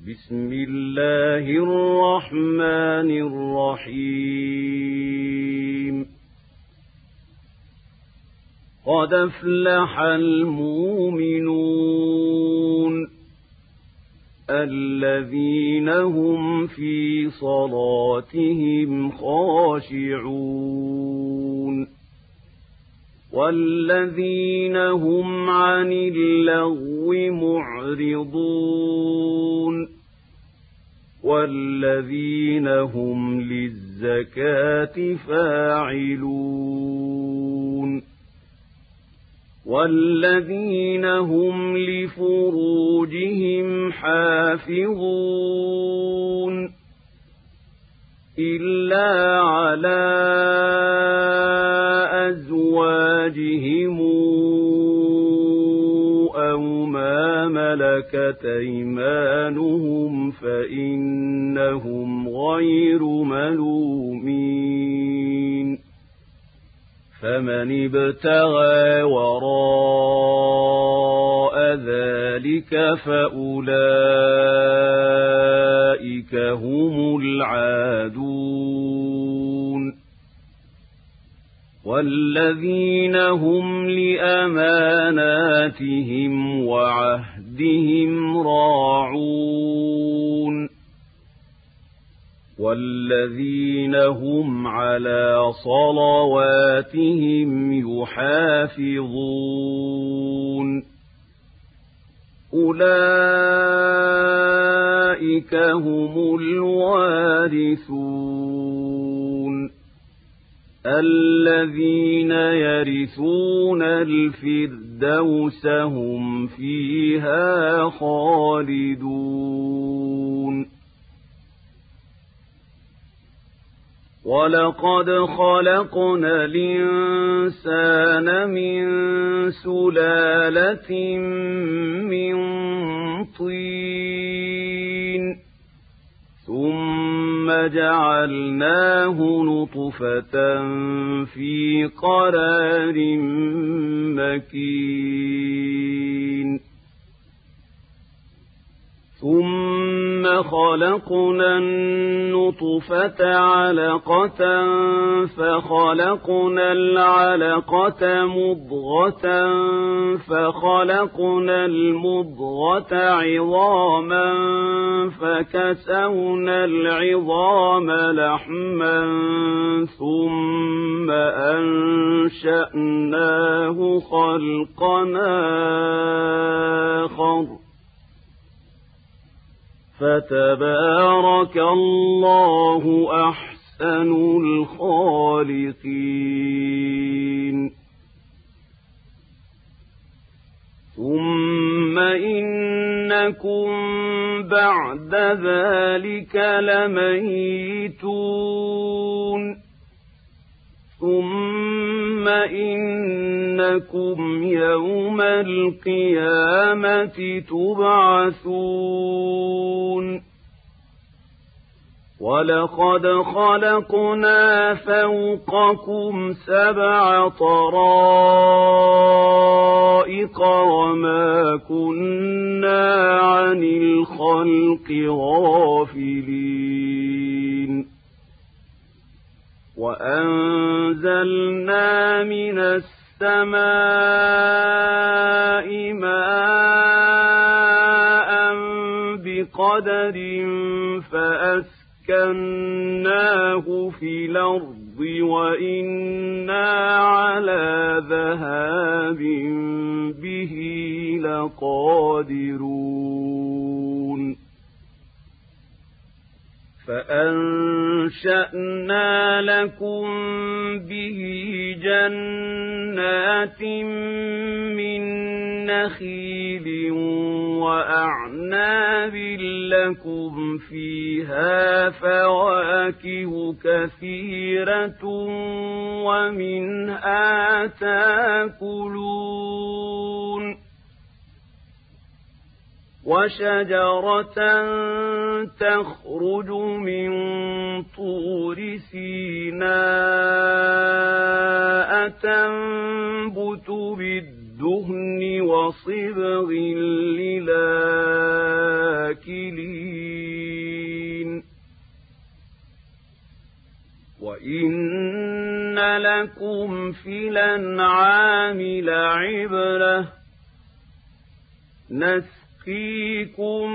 بسم الله الرحمن الرحيم قد أفلح المؤمنون الذين هم في صلاتهم خاشعون والذين هم عن اللغو معرضون والذين هم للزكاة فاعلون والذين هم لفروجهم حافظون إلا على أزواجهم أو ما ملكت أيمانهم فإنهم غير ملومين فمن ابتغى وراء ذلك فأولئك هم العادون والذين هم لأماناتهم وعهدهم راعون والذين هم على صلواتهم يحافظون أولئك هم الوارثون الذين يرثون الفردوس هم فيها خالدون ولقد خلقنا الإنسان من سلالة من طين ثم جعلناه نطفة في قرار مكين ثم خلقنا النطفة علقة فخلقنا العلقة مضغة فخلقنا المضغة عظاما فكسونا العظام لحما ثم أنشأناه خلقا آخر فتبارك الله أحسن الخالقين ثم إنكم بعد ذلك لميتون ثم إنكم يوم القيامة تبعثون ولقد خلقنا فوقكم 7 طرائق وما كنا عن الخلق غافلين وأنزلنا من السماء ماء بقدر فأسكناه في الأرض وإنا على ذهاب به لقادرون فأنشأنا لكم به جنات من نخيل وأعناب لكم فيها فواكه كثيرة ومنها تأكلون وشجرة تخرج من طور سيناء تنبت بالدهن وصبغ للآكلين إن لكم في الأنعام لعبرة نسقيكم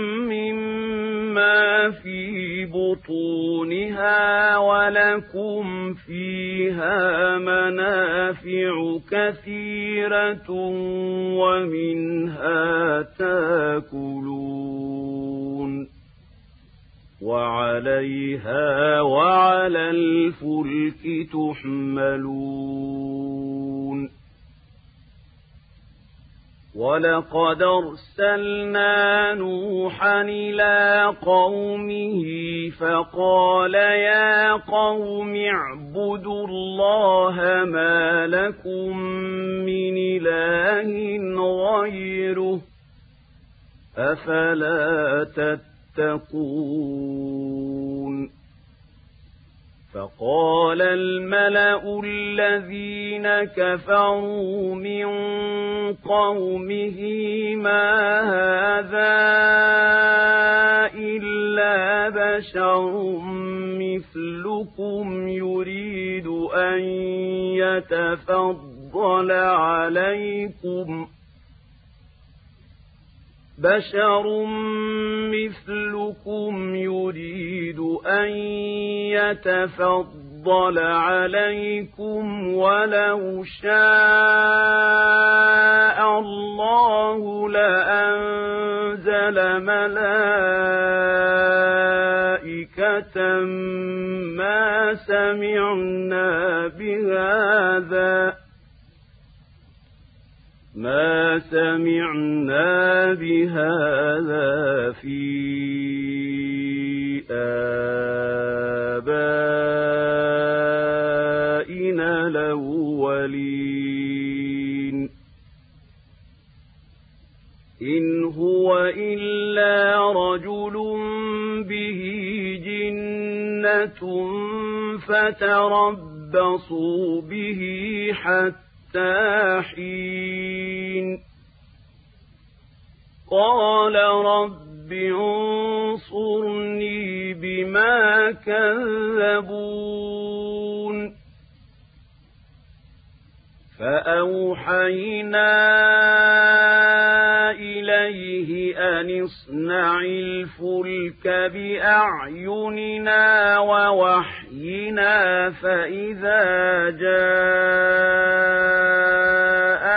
مما في بطونها ولكم فيها منافع كثيرة ومنها تاكلون وعليها وعلى الفلك تحملون ولقد أرسلنا نوحا إلى قومه فقال يا قوم اعبدوا الله ما لكم من إله غيره أفلا تتقون فقال الملأ الذين كفروا من قومه ما هذا إلا بشر مثلكم يريد أن يتفضل عليكم بشر مثلكم يريد أن يتفضل عليكم ولو شاء الله لأنزل ملائكة ما سمعنا بهذا في آبائنا الأولين إن هو إلا رجل به جنة فتربصوا به حتى حين قال رب انصرني بما كذبون فأوحينا إليه أن اصنع الفلك بأعيننا ووحينا فإذا جاء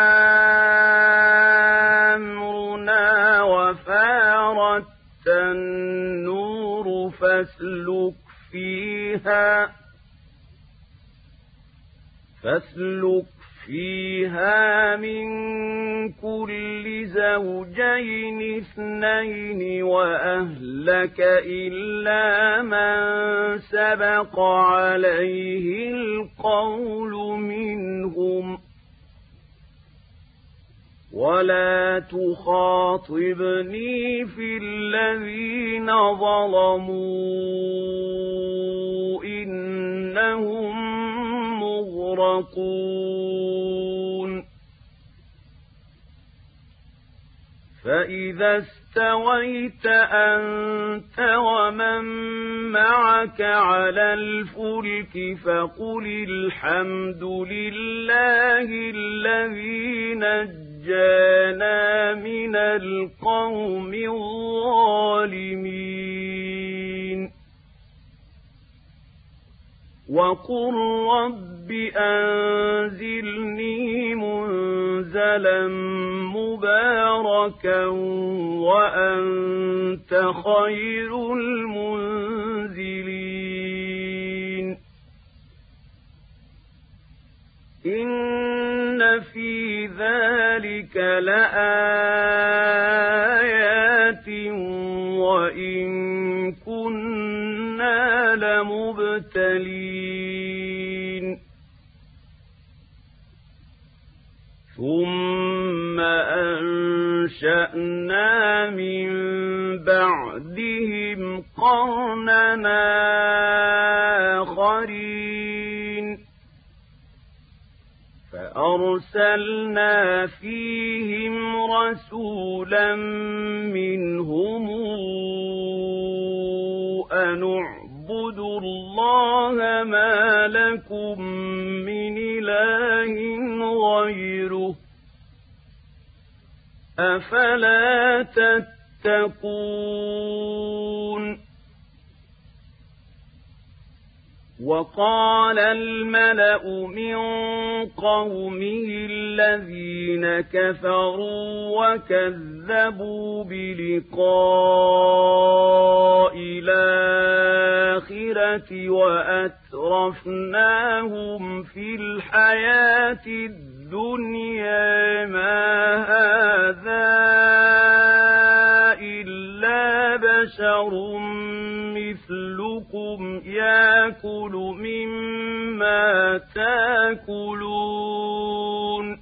أمرنا وفارت النور فاسلك فيها من كل زوجين اثنين وأهلك إلا من سبق عليه القول منهم ولا تخاطبني في الذين ظلموا إنهم مغرقون فإذا استويت أنت ومن معك على الفلك فقل الحمد لله الذي نجانا من القوم الظالمين وقل رب أنزلني منزلا مباركا وأنت خير المنزلين إن في ذلك لآيات وإن كنا لمبتلين ثم أنشأنا من بعدهم قرننا آخرين فأرسلنا فيهم رسولا منهم أن اعبدوا اعبدوا الله ما لكم من إله غيره أفلا تتقون وقال الملأ من قومه الذين كفروا وكذبوا بلقاء الآخرة وأترفناهم في الحياة الدنيا ما هذا إلا بشر مثلكم يأكل مما تأكلون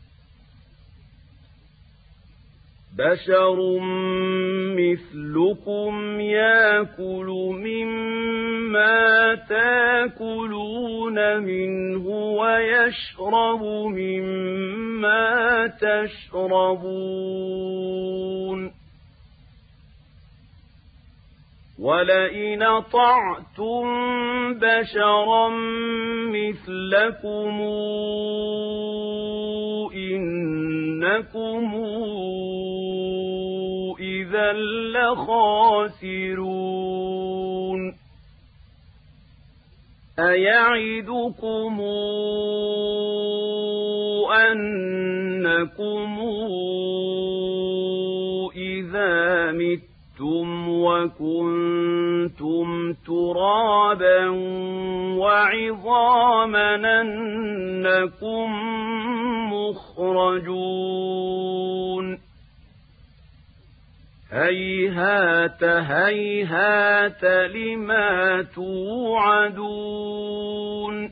بشر مثلكم يأكل مما تأكلون منه ويشرب مما تشربون ولئن أطعتم بشرا مثلكم إنكم إذا لخاسرون أيعدكم أنكم إذا متم وكنتم ترابا وعظاما أنكم مخرجون هيهات هيهات لما توعدون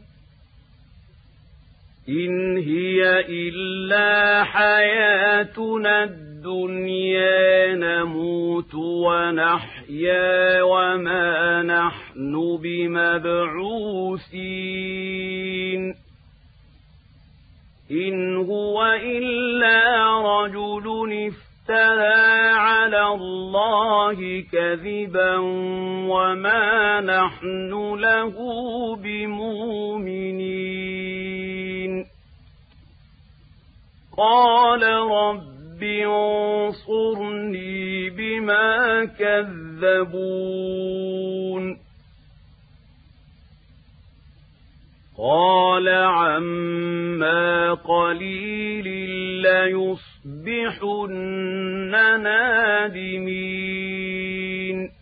إن هي إلا حياتنا الدنيا نموت ونحيا وما نحن بمبعوثين إن هو إلا رجل افترى على الله كذبا وما نحن له بمؤمنين قال رب انصرني بما كذبون قال عما قليل ليصبحن نادمين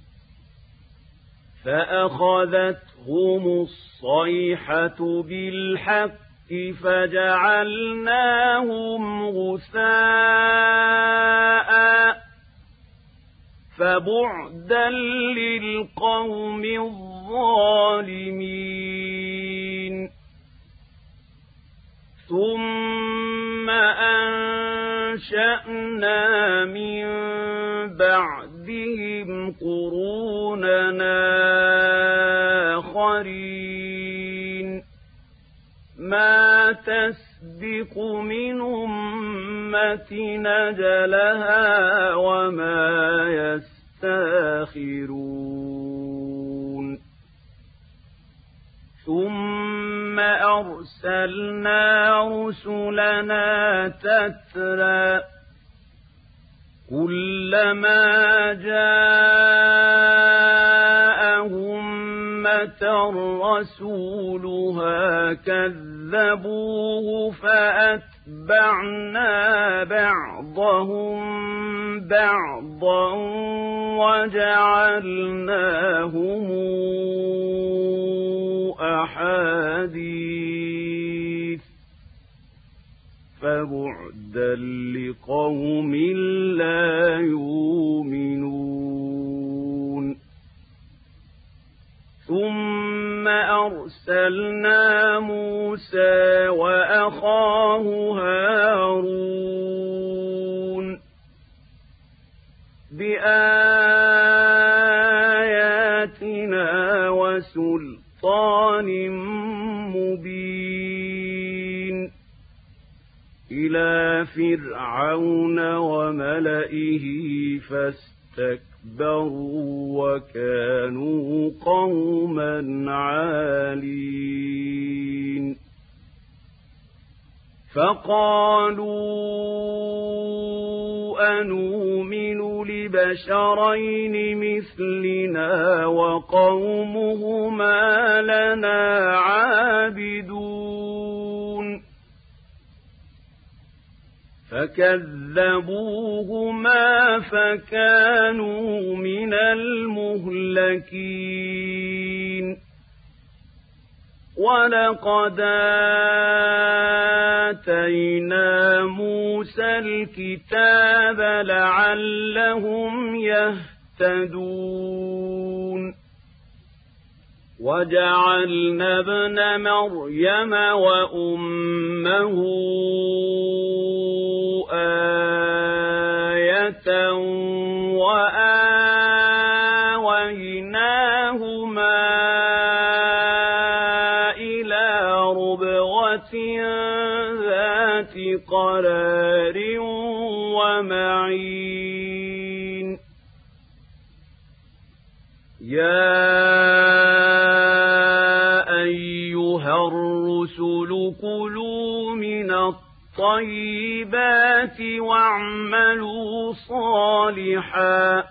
فأخذتهم الصيحة بالحق فجعلناهم غثاء فبعدا للقوم الظالمين ثم أنشأنا من بعدهم قروننا آخرين ما تسبق من أمة أجلها وما يستاخرون ثم أرسلنا رسلنا تترى كلما جاء أمة رسولها كذبوه فأتبعنا بعضهم بعضا وجعلناهم أحاديث فبعدا لقوم لا يؤمنون ثم أرسلنا موسى وأخاه هارون بآياتنا وسلطان مبين إلى فرعون وملئه فاستكبروا اسْتَكْبَرُوا وَكَانُوا قَوْمًا عَالِينَ فَقَالُوا أَنُؤْمِنُ لِبَشَرَيْنِ مِثْلِنَا وَقَوْمُهُمَا لَنَا عَابِدُونَ فَكَذَّبُوهُمَا فَكَانُوا مِنَ الْمُهْلَكِينَ وَلَقَدْ آتَيْنَا مُوسَى الْكِتَابَ لَعَلَّهُمْ يَهْتَدُونَ وَجَعَلْنَا ابْنَ مَرْيَمَ وَأُمَّهُ آيَةً وَآوَيْنَاهُمَا إِلَى رُبْوَةٍ ذَاتِ قَرَارٍ وَمَعِينٍ الرُّسُلُ كُلُوا مِنَ الطَّيِّبَاتِ وَاعْمَلُوا صَالِحًا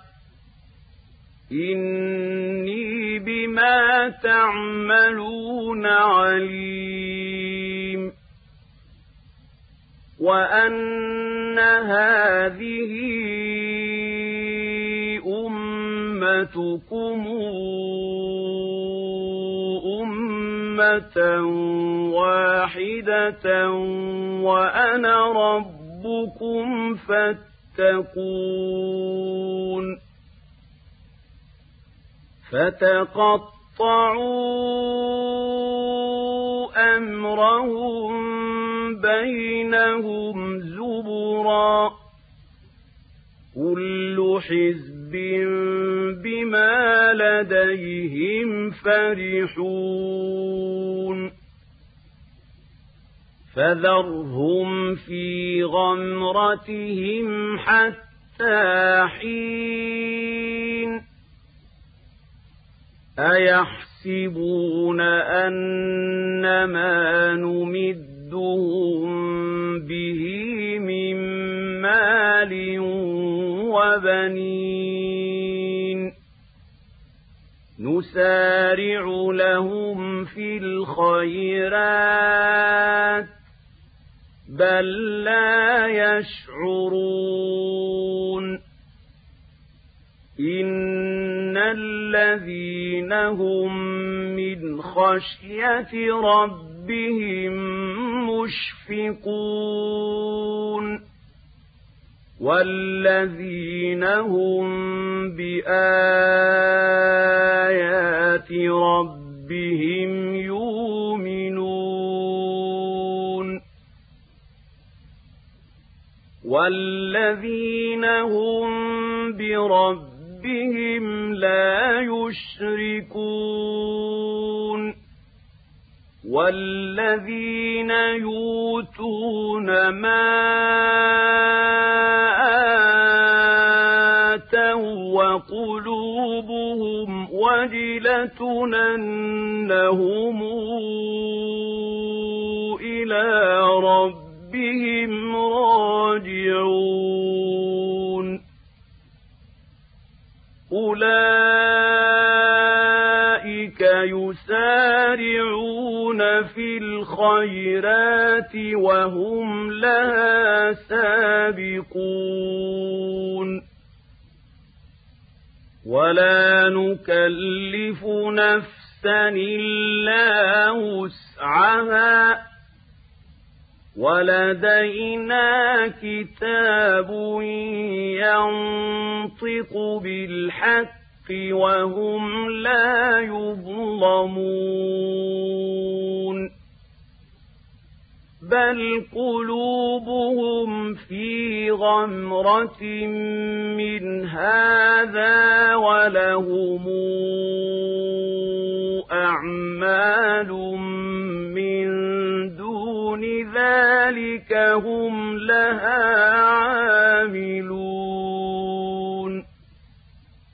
إِنِّي بِمَا تَعْمَلُونَ عَلِيمٌ وَأَنَّ هَٰذِهِ أُمَّتُكُمْ واحدة وأنا ربكم فاتقون فتقطعوا أمرهم بينهم زبرا كل حزب بما لديهم فرحون فذرهم في غمرتهم حتى حين أيحسبون أنما نمدهم به من مال وبنين نسارع لهم في الخيرات بل لا يشعرون إن الذين هم من خشية ربهم مشفقون والذين هم بآيات ربهم يؤمنون والذين هم بربهم لا يشركون والذين يؤتون ما آتوا وقلوبهم وجلة أنهم إلى ربهم راجعون أولئك يسارعون في الخيرات وهم لها سابقون ولا نكلف نفسا إلا وسعها ولدينا كتاب ينطق بالحق وهم لا يظلمون بل قلوبهم في غمرة من هذا ولهم أعمال من دون ذلك هم لها عاملون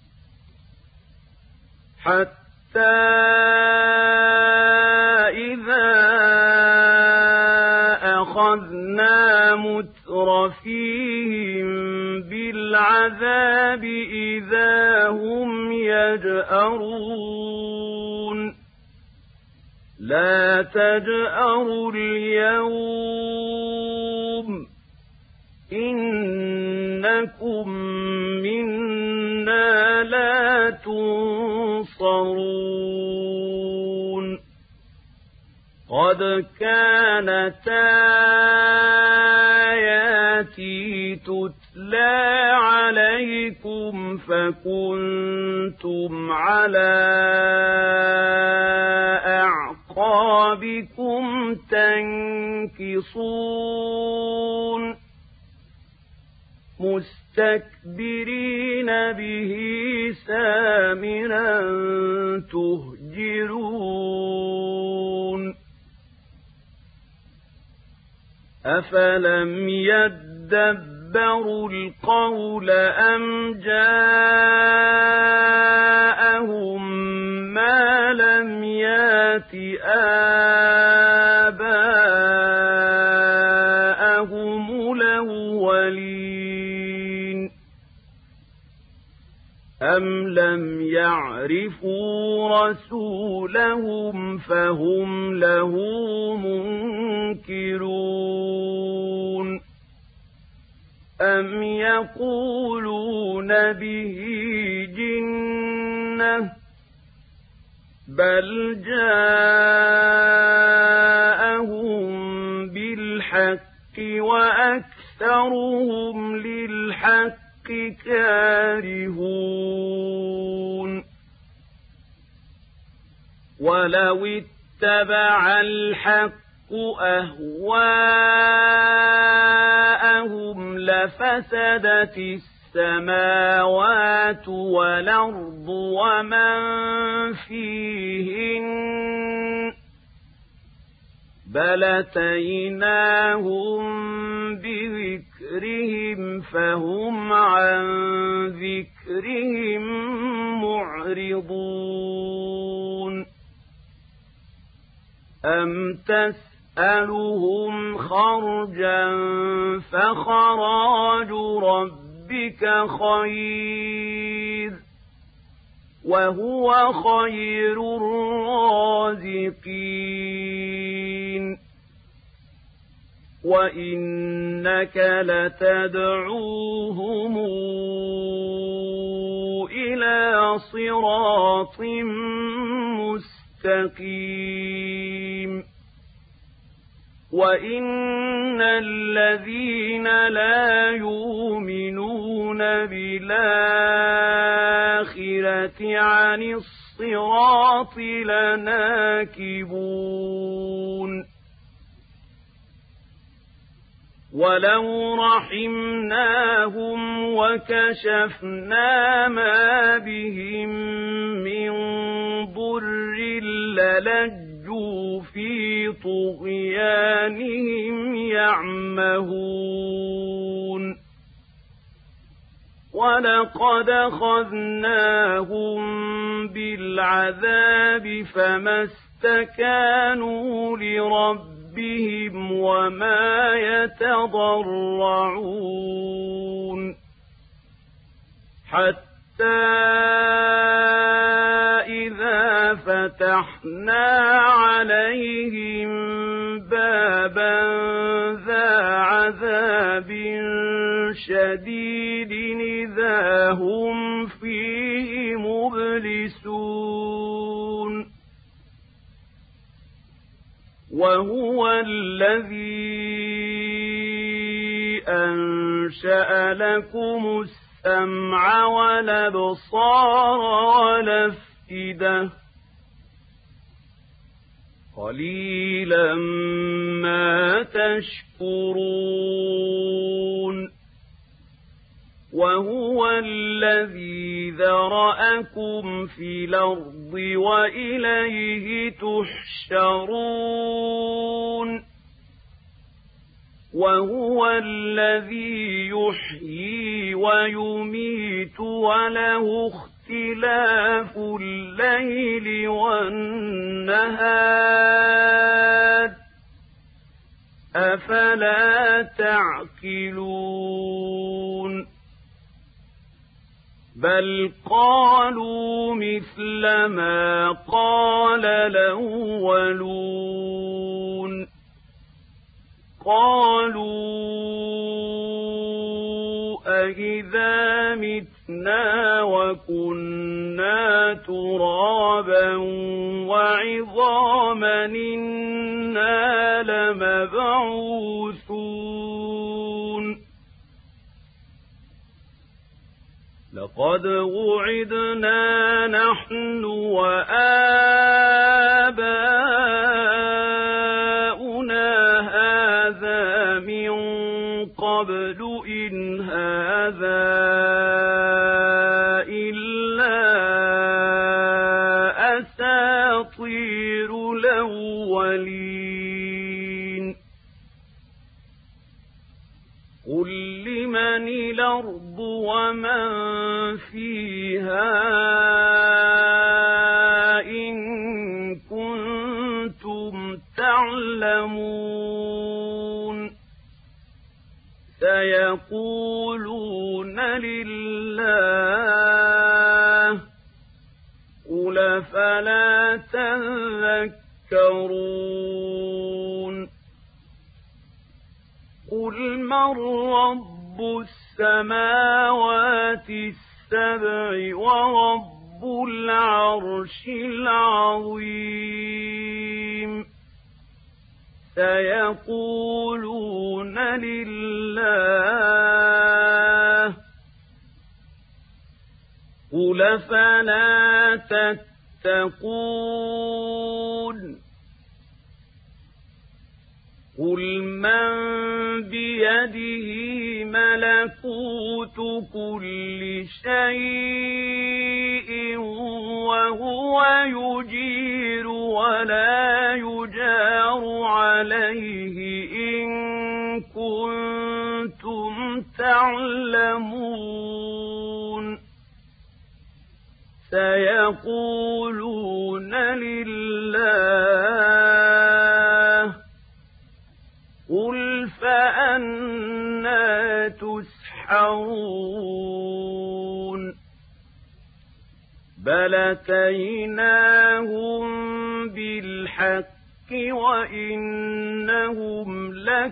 حتى إذا أخذنا مترفيهم بالعذاب إذا هم يجأرون لا تجأروا اليوم إنكم منا لا تنصرون قد كانت آياتي تتلى عليكم فكنتم على أعقابكم تنكصون مستكبرين به سامرا تهجرون أفلم يدبروا القول أم جاءهم ما لم يات آباءهم الأولين أم لم يعرفوا رسولهم فهم له منكرون أم يقولون به جنة بل جاءهم بالحق وأكثرهم للحق كارهون ولو اتبع الحق أهواءهم لفسدت السماوات والأرض ومن فيهن بل أتيناهم بذكرهم فهم عن ذكرهم معرضون أم تسألهم خرجا فخراج ربك خير وهو خير الرازقين وإنك لتدعوهم إلى صراط مستقيم وإن الذين لا يؤمنون بالآخرة عن الصراط لناكبون ولو رحمناهم وكشفنا ما بهم من ضر للجوا في طغيانهم يعمهون ولقد أخذناهم بالعذاب فما استكانوا لربهم وما يتضرعون حتى إذا فتحنا عليهم بابا ذا عذاب شديد إذا هم فيه مبلسون وهو الذي أنشأ لكم السمع والأبصار والأفئدة قليلا ما تشكرون وهو الذي ذرأكم في الأرض وإليه تحشرون وهو الذي يحيي ويميت وله اخْتِلَافُ اللَّيْلِ وَالنَّهَارِ أَفَلَا تَعْقِلُونَ بَلْ قَالُوا مِثْلَ مَا قَالَ الْأَوَّلُونَ قَالُوا أَإِذَا مِتْنَا وَكُنَّا تُرَابًا وَعِظَامًا إِنَّا لَمَبْعُوثُونَ لَقَدْ وُعِدْنَا نَحْنُ وَآبَاؤُنَا هَذَا مِن قَبْلُ إِنْ هَذَا إِلَّا أَسَاطِيرُ الْأَوَّلِينَ قُل لِّمَنِ الْأَرْضُ وَمَن فِيهَا إِن كُنتُمْ تَعْلَمُونَ سَيَقُولُونَ لِلَّهِ قُلْ أَفَلَا تَذَكَّرُونَ قُلْ مَن رَّبُّ السَّمَاوَاتِ السَّبْعِ وَرَبُّ الْعَرْشِ الْعَظِيمِ سَيَقُولُونَ لِلَّهِ قُلْ أَفَلَا تَتَّقُونَ قُلْ مَن بِيَدِهِ مَلَكُوتُ كُلِّ شَيْءٍ وَهُوَ يُجِيرُ وَلَا يُجَارُ عَلَيْهِ إِن كُنتُمْ تَعْلَمُونَ سَيَقُولُونَ لِلَّهِ قُلْ فَأَنَّىٰ تُسْحَرُونَ بَلْ أَتَيْنَاهُم بِالْحَقِّ وَإِنَّهُمْ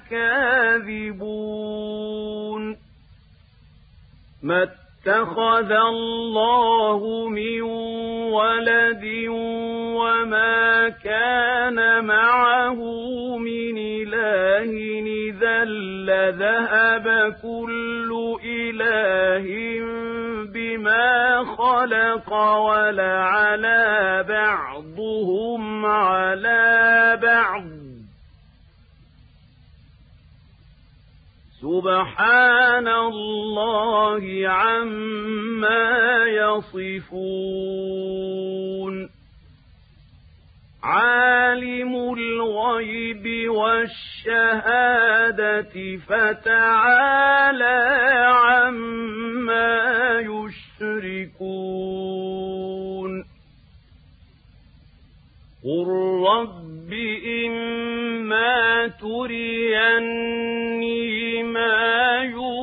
لَكَاذِبُونَ مَا اتَّخَذَ اللَّهُ مِن وَلَدٍ وَمَا كَانَ مَعَهُ مِنْ إِلَٰهٍ إِذًا لَّذَهَبَ كُلُّ إِلَٰهٍ بِمَا خَلَقَ وَلَعَلَا بَعْضُهُمْ عَلَىٰ بَعْضٍ سُبْحَانَ اللَّهِ عَمَّا يَصِفُونَ عَالِمُ الْغَيْبِ وَالشَّهَادَةِ فَتَعَالَىٰ عَمَّا يُشْرِكُونَ قُل رَّبِّ إِمَّا تُرِيَنِّي مَا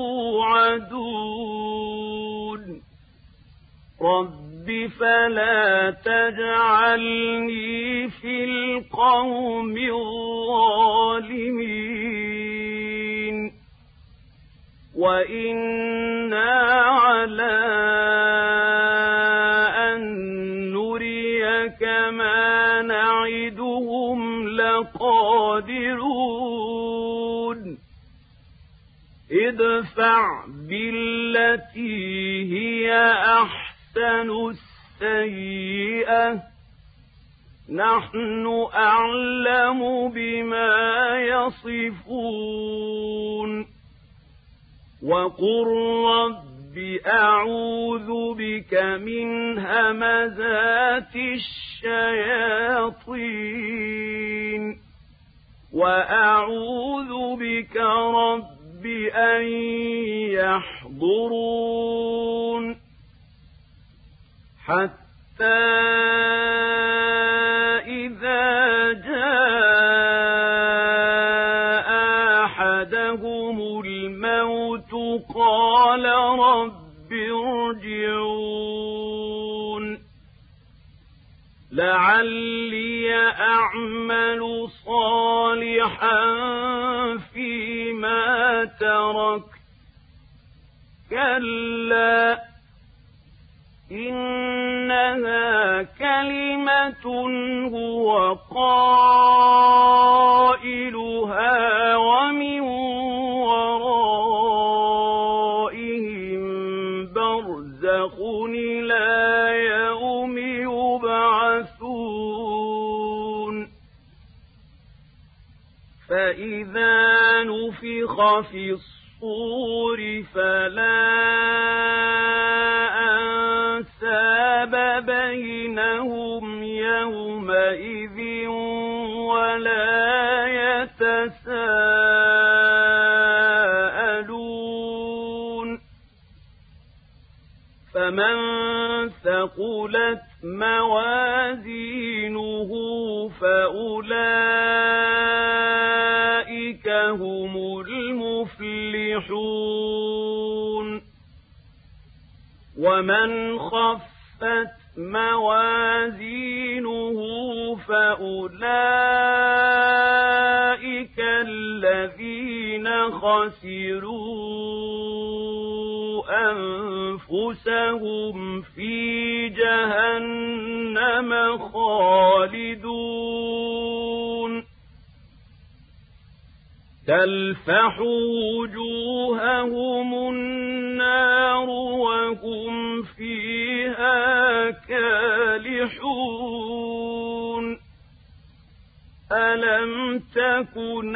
يُوعَدُونَ رَبِّ فَلَا تَجْعَلْنِي فِي الْقَوْمِ الظَّالِمِينَ وَإِنَّا عَلَىٰ أَن نُّرِيَكَ مَا نَعِدُهُمْ لَقَادِرُونَ ادْفَعْ بِالَّتِي هِيَ أَحْسَنُ السَّيِّئَةَ نَحْنُ أَعْلَمُ بِمَا يَصِفُونَ وَقُل رَّبِّ أَعُوذُ بِكَ مِنْ هَمَزَاتِ الشَّيَاطِينِ وَأَعُوذُ بِكَ رَبِّ أَن يَحْضُرُونِ حتى إذا جاء أحدهم الموت قال رب ارجعون لعلي أعمل صالحا فيما تركت كلا إنها كلمة هو قائلها ومن ورائهم برزخ إلى يوم يبعثون فإذا نفخ في الصور فلا أنساب بينهم يومئذ ولا يتساءلون فمن ثقلت موازينه فأولئك هم المفلحون ومن خفت موازينه فأولئك الذين خسروا أنفسهم في جهنم خالدون تلفح وجوههم النار وهم فيها كالحون ألم تكن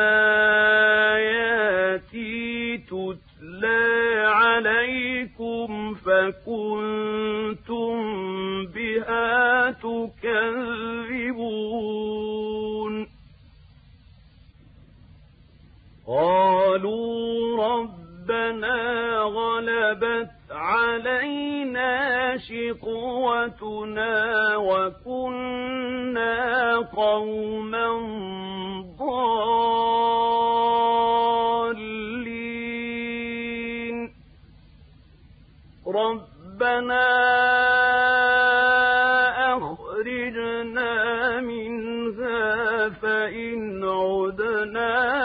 آياتي تتلى عليكم فكنتم بها تكذبون قالوا ربنا غلبت علينا شقوتنا وكنا قوما ضالين ربنا أخرجنا منها فإن عدنا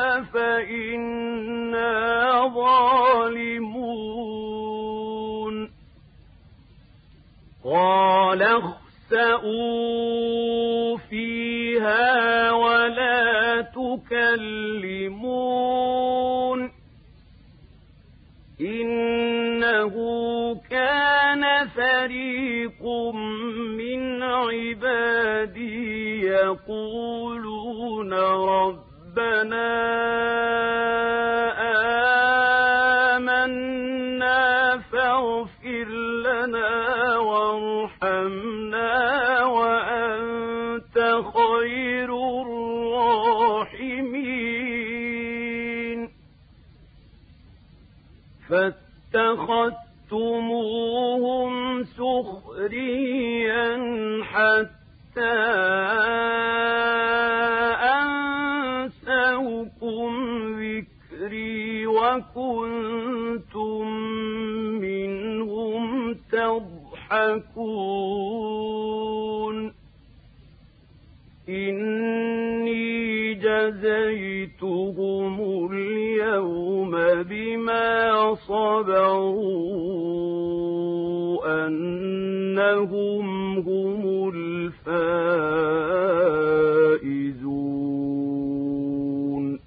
فإنا ظالمون قال اخسئوا فيها ولا تكلمون إنه كان فريق من عبادي يقولون ربنا آمنا فاغفر لنا وارحمنا وأنت خير الراحمين فاتخذتموهم سخريا حتى أنسوكم ذكري وكنتم منهم تضحكون إني جزيتهم اليوم بما صبروا أنهم هم الفائزون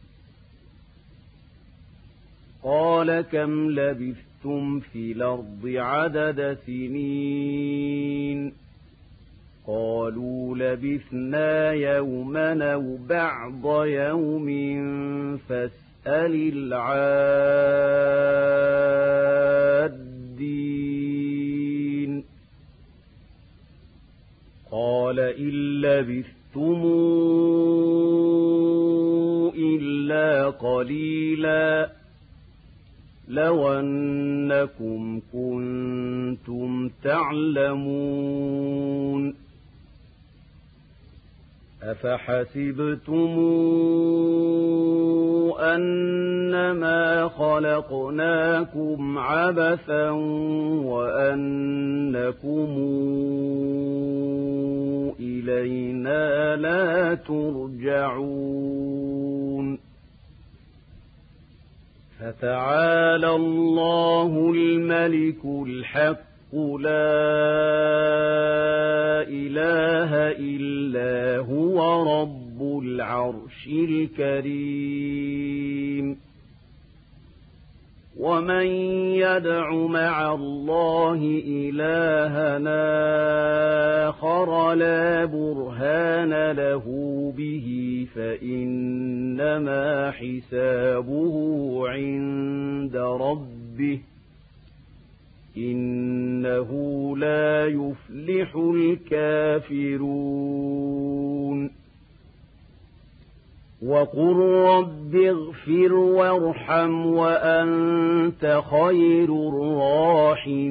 قال كم لبثتم في الأرض عدد سنين قالوا لبثنا يوما أو بعض يوم فاسأل العادين قال إن لبثتم إلا قليلا لو أنكم كنتم تعلمون أفحسبتم أنما خلقناكم عبثا وأنكم إلينا لا ترجعون فتعالى الله الملك الحق لا إله إلا هو رب العرش الكريم ومن يدع مع الله إلهنا آخر لا برهان له به فإنما حسابه عند ربه إنه لا يفلح الكافرون وقل رب اغفر وارحم وأنت خير الراحمين